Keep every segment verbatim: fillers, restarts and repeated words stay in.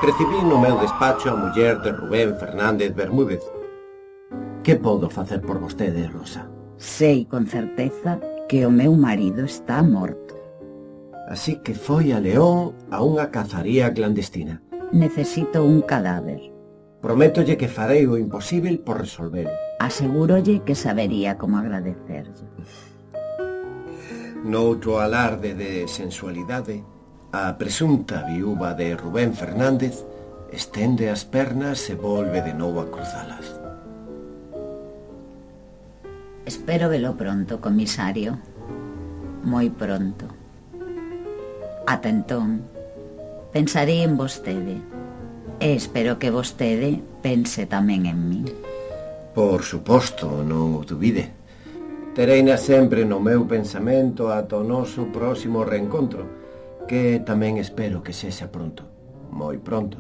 Recibí no meu despacho a muller de Rubén Fernández Bermúdez. Que podo facer por vostede, Rosa? Sei con certeza que o meu marido está morto. Así que foi a León a unha cazaría clandestina. Necesito un cadáver. Prométolle que farei o imposible por resolvelo. Asegúrolle que sabería como agradecerlle. Noutro alarde de sensualidade, a presunta viúva de Rubén Fernández estende as pernas e volve de novo a cruzalas. Espero velo pronto, comisario. Moi pronto. Ata entón, pensarei en vostede. E espero que vostede pense tamén en min. Por suposto, non o dubide. Tereina sempre no meu pensamento ata o noso próximo reencontro, que tamén espero que sexa pronto, moi pronto.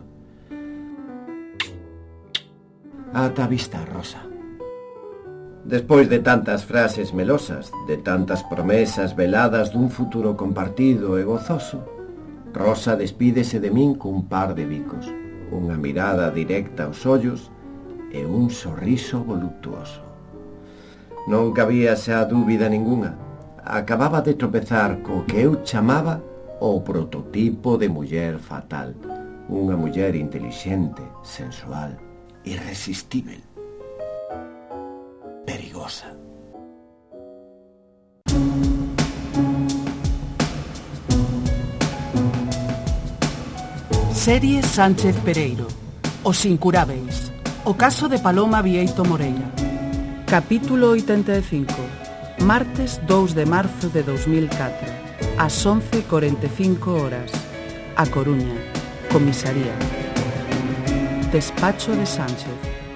Ata a vista, Rosa. Despois de tantas frases melosas, de tantas promesas veladas dun futuro compartido e gozoso, Rosa despídese de min cun par de bicos, unha mirada directa aos ollos e un sorriso voluptuoso. Non cabía xa dúbida ningunha. Acababa de tropezar co que eu chamaba o prototipo de muller fatal. Unha muller intelixente, sensual, irresistível, perigosa. Serie Sánchez Pereiro. Os incurábeis. O caso de Paloma Vieito Moreira. Capítulo oitenta e cinco. Martes dous de marzo de dos mil catro. Ás once e corenta e cinco horas. A Coruña. Comisaría. Despacho de Sánchez.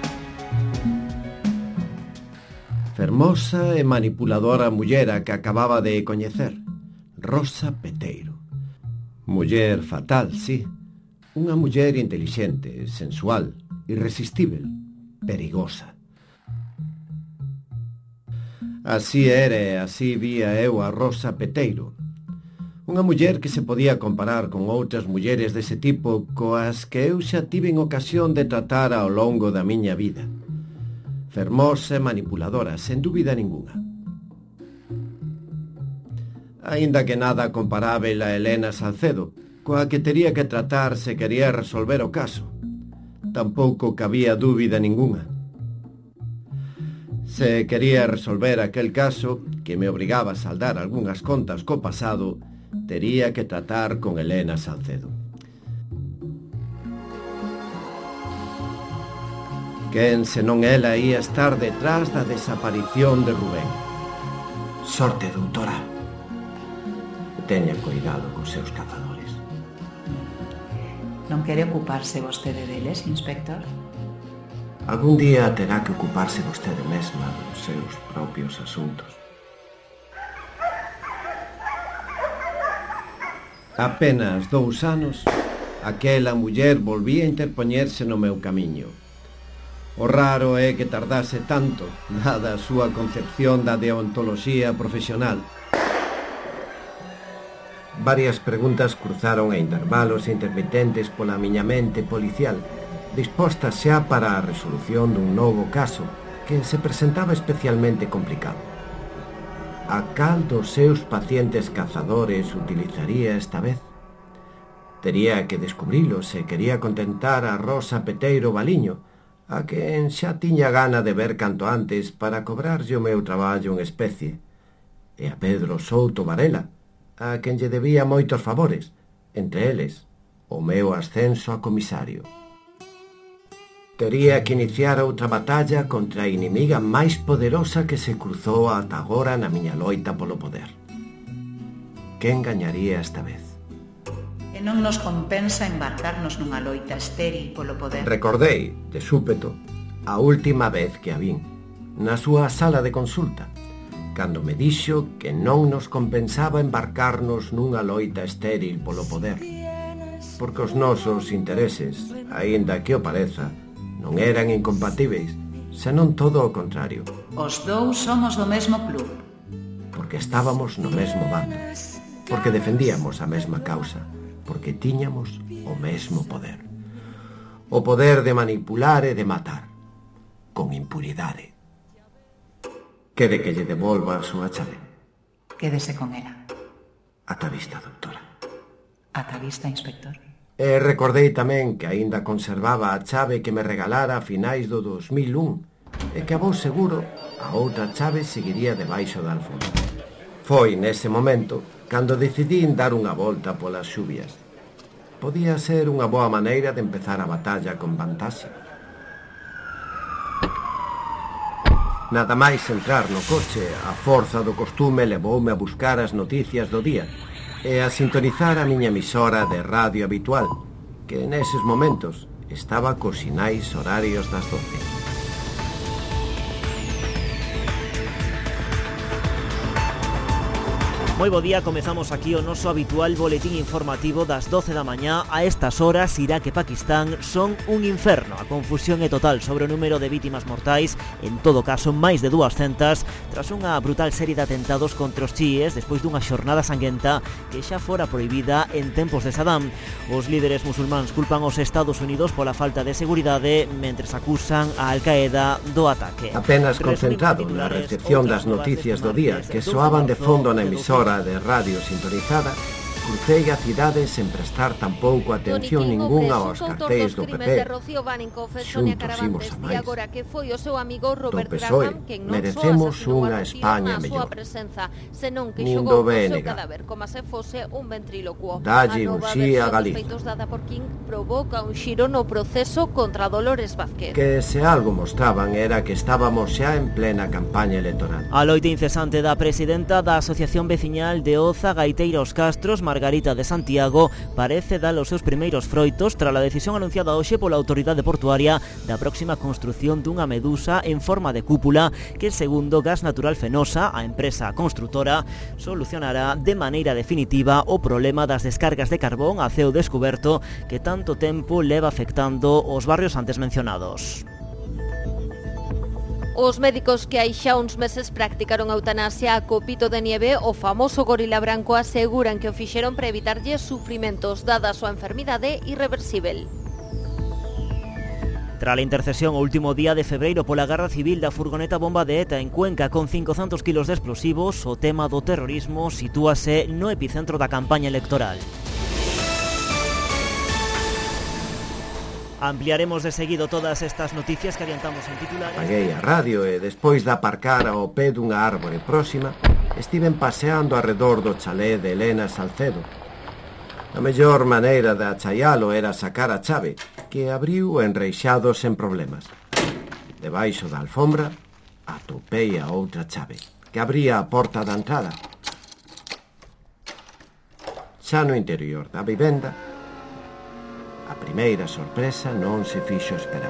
Fermosa e manipuladora mullera que acababa de coñecer. Rosa Peteiro. Muller fatal, sí. Unha muller intelixente, sensual, irresistível, perigosa. Así era e así vía eu a Rosa Peteiro. Unha muller que se podía comparar con outras mulleres dese tipo coas que eu xa tiven ocasión de tratar ao longo da miña vida. Fermosa e manipuladora, sen dúbida ningunha. Aínda que nada comparável a Elena Salcedo, coa que tería que tratar se quería resolver o caso. Tampouco cabía dúbida ningunha. Se quería resolver aquel caso, que me obrigaba a saldar algunhas contas co pasado, tería que tratar con Elena Salcedo. Quen senón ela ia estar detrás da desaparición de Rubén? Sorte, doutora. Teña cuidado cos seus cazadores. Non quere ocuparse vostede deles, inspector? Algún día terá que ocuparse vostede mesma dos seus propios asuntos. Apenas dous anos, aquela muller volvía a interpoñerse no meu camiño. O raro é que tardase tanto, dada a súa concepción da deontoloxía profesional. Varias preguntas cruzaron a intervalos intermitentes pola miña mente policial, dispostas xa para a resolución dun novo caso que se presentaba especialmente complicado. A cal dos seus pacientes cazadores utilizaría esta vez? Tería que descubrilo se quería contentar a Rosa Peteiro Baliño, a quen xa tiña gana de ver canto antes para cobrarlle o meu traballo en especie, e a Pedro Souto Varela, a quen lle debía moitos favores, entre eles o meu ascenso a comisario. Tería que iniciar outra batalla contra a inimiga máis poderosa que se cruzou ata agora na miña loita polo poder. Quen gañaría esta vez? E non nos compensa embarcarnos nunha loita estéril polo poder. Recordei, de súpeto, a última vez que a vin, na súa sala de consulta, cando me dixo que non nos compensaba embarcarnos nunha loita estéril polo poder, porque os nosos intereses, aínda que o pareza, non eran incompatíveis, senón todo o contrario. Os dous somos do mesmo club. Porque estábamos no mesmo bando, porque defendíamos a mesma causa, porque tiñamos o mesmo poder. o poder de manipular e de matar, con impunidade. Quede que lle devolva a súa chave. Quédese con ela. Ata vista, doutora. Ata vista, inspector. E recordei tamén que aínda conservaba a chave que me regalara a finais do dos mil un e que a vos seguro a outra chave seguiría debaixo da alfombra. Foi nese momento cando decidín dar unha volta polas xubias. Podía ser unha boa maneira de empezar a batalla con vantaxe. Nada máis entrar no coche, a forza do costume levoume a buscar as noticias do día e a sintonizar a miña emisora de radio habitual, que neses momentos estaba cos sinais horarios das doce. Moi bo día, comezamos aquí o noso habitual boletín informativo das doce da mañá. A estas horas, Irak e Pakistán son un inferno. A confusión é total sobre o número de vítimas mortais, en todo caso máis de duascentas, tras unha brutal serie de atentados contra os chiíes despois dunha xornada sanguenta que xa fora prohibida en tempos de Saddam. Os líderes musulmáns culpan os Estados Unidos pola falta de seguridade, mentres acusan a Al-Qaeda do ataque. Apenas concentrado na recepción das noticias do día que soaban de fondo na emisora de radio sintonizada, crucei a cidade sen prestar tampouco atención ningunha aos cartéis do P P. Xuntos imos a máis. Do P S O E merecemos unha España mellor. Nin do B N G. Dalle un sí a Galicia. Que se algo mostraban era que estábamos xa en plena campaña electoral. A loita incesante da presidenta da Asociación Veciñal de Oza, Gaiteiros Castros, Margarita de Santiago, parece dar os seus primeiros froitos tras a decisión anunciada hoxe pola autoridade portuaria da próxima construción dunha medusa en forma de cúpula que, segundo Gas Natural Fenosa, a empresa construtora, solucionará de maneira definitiva o problema das descargas de carbón a ceo descuberto que tanto tempo leva afectando os barrios antes mencionados. Os médicos que hai xa uns meses practicaron a eutanasia a copito de nieve, o famoso gorila branco, aseguran que o fixeron para evitarlle sufrimentos dada a súa enfermidade irreversible. Tras a intercesión o último día de febreiro pola Garda Civil da furgoneta bomba de ETA en Cuenca con cincocentos kilos de explosivos, o tema do terrorismo sitúase no epicentro da campaña electoral. Ampliaremos de seguido todas estas noticias que adiantamos en titulares. Paguei a radio e despois de aparcar ao pé dunha árbore próxima, estiven paseando arredor do chalé de Elena Salcedo. A mellor maneira de achaialo era sacar a chave, que abriu enreixado sen problemas. Debaixo da alfombra, atopei a outra chave, que abría a porta da entrada. Xa no interior da vivenda, a primeira sorpresa non se fixo esperar.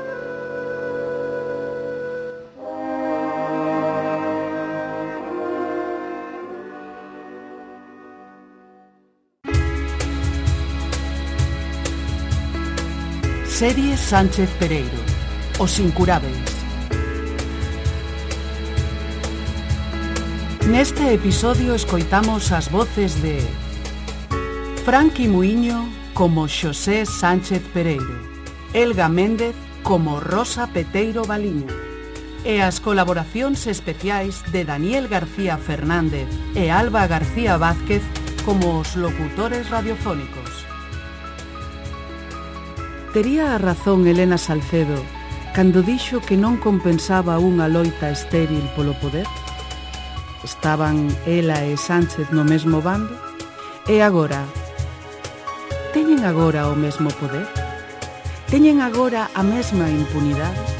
Serie Sánchez Pereiro, Os Incurábeis. Neste episodio escoitamos as voces de Franqui Muiño como Xosé Sánchez Pereiro, Elga Méndez como Rosa Peteiro Baliño e as colaboracións especiais de Daniel García Fernández e Alba García Vázquez como os locutores radiofónicos. Tería a razón Elena Salcedo cando dixo que non compensaba unha loita estéril polo poder? Estaban ela e Sánchez no mesmo bando? E agora? Teñen agora o mesmo poder? Teñen agora a mesma impunidade?